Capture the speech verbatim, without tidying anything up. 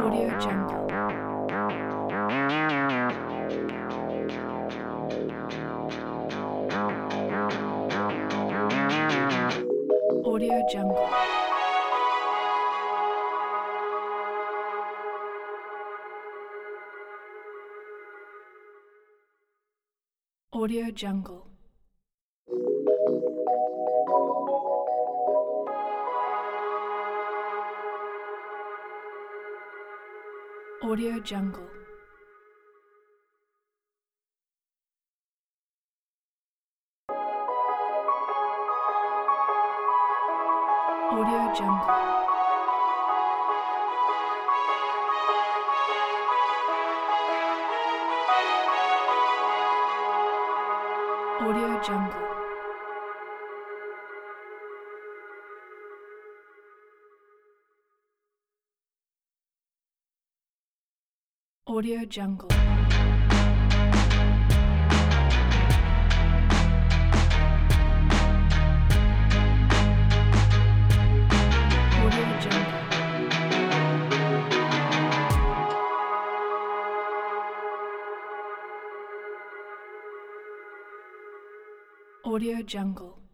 Audio Jungle. Audio Jungle. Audio Jungle. Audio Jungle. Audio Jungle. Audio Jungle. Audio Jungle. Audio Jungle.